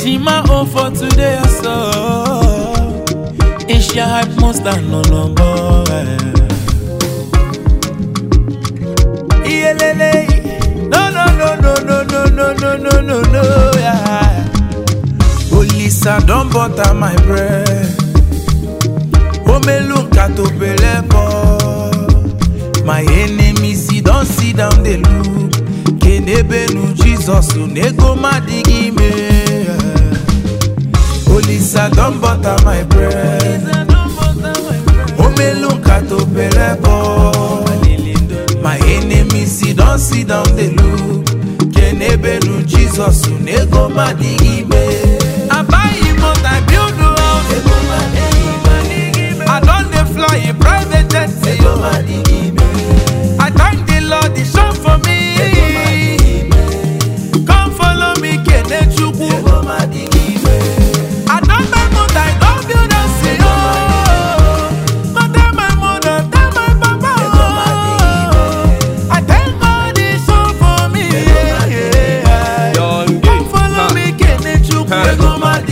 Ejima on for today so Asia hype monster no longer. No, yeah. Olisa don't butter my bread. Omelunka to belepo. My enemies don't sit down they look. Kenebenu Jesus unego madigi me. Olisa don't butter my bread. Omelunka to belepo. My enemies don't sit down they look. Kenebenu Jesus unego madigi me. I buy him out, I build a house. I don't dey fly a private jet. I thank the Lord, He shone for me. Come follow me, Kenechukwu. I don't buy motor, I don't build a CEO. Not tell my mother, tell my papa. I thank God He shone for me. Come follow me, Kenechukwu.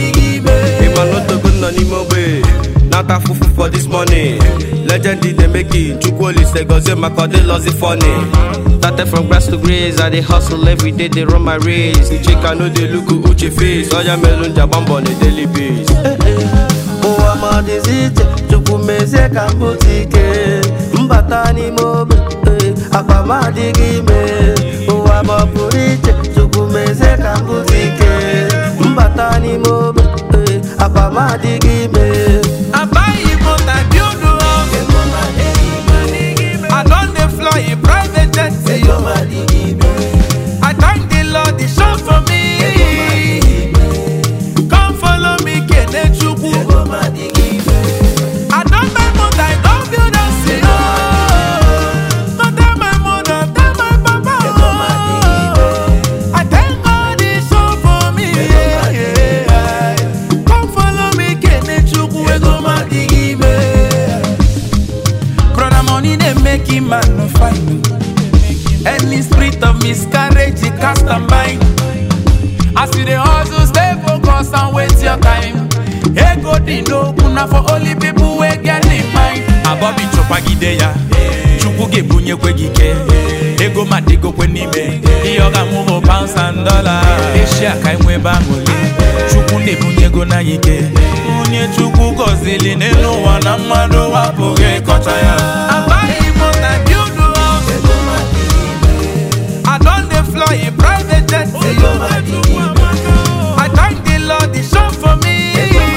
Nata fufu for this money. Legendary they make it. Chukwoli say goze makode lost it funny. Started from grass to grace. I dey hustle every day. They run my race. The chick I know they look uche face. Oya melon jabambo on a daily basis. Oh I'm dizite. Chukwumeze kambutike. Mbatani mobe. Akama digime. Oh I'm purite. Chukwumeze kambutike. Mbatani mobe. Akama digime. I buy him out, I build a house. I don't dey fly a private jet. I thank the Lord, He shone for me. Come follow me, Kenechukwu. I don't buy motor, I don't build a CEO. Not tell my mother, tell my papa. I thank God He shone for me. Come follow me, Kenechukwu. Brother, money they make him man no find. Any spirit of miscarriage, he cast a mind. As you the hustle, stay focused and wait your time. Hey, go no kuna for only people we get in mind. Abobi chopagideya, chukuge bunye kwegike. Ego madigo kwenime, iyoga mumo pounds and dollars. Asia kaimwe bangole, chukune bunye go na yike. Unye chuku kozili neno wana mado wapoge kochaya. Abayi mota build a house. I don't dey fly a private jet. I thank the Lord, He shone for me.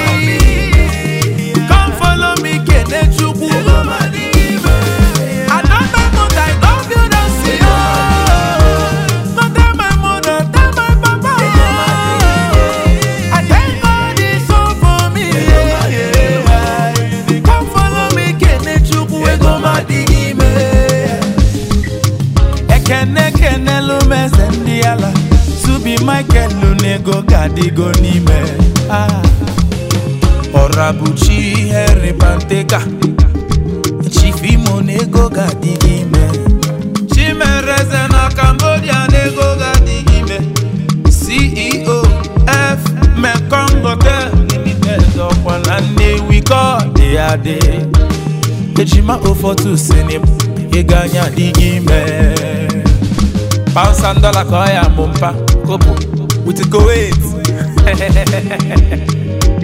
Come follow me, Kenechukwu. I don't buy motor, I don't build a CEO. Not tell my mother, tell my papa. I thank God He shone for me. Come follow me, Kenechukwu. Ekene lume sendiala. Subi Michael lunego gadigo nime. Orabuchi Henry Panteka. Chifimo nego gadigime. Chimereze na Cambodia nego gadigime. CEO F Mekongote Limited Okwana we call the ade. Ejima ofotu senim Eganya digime. Pounds and dollar koya mumpa Kopo with the Kuwait.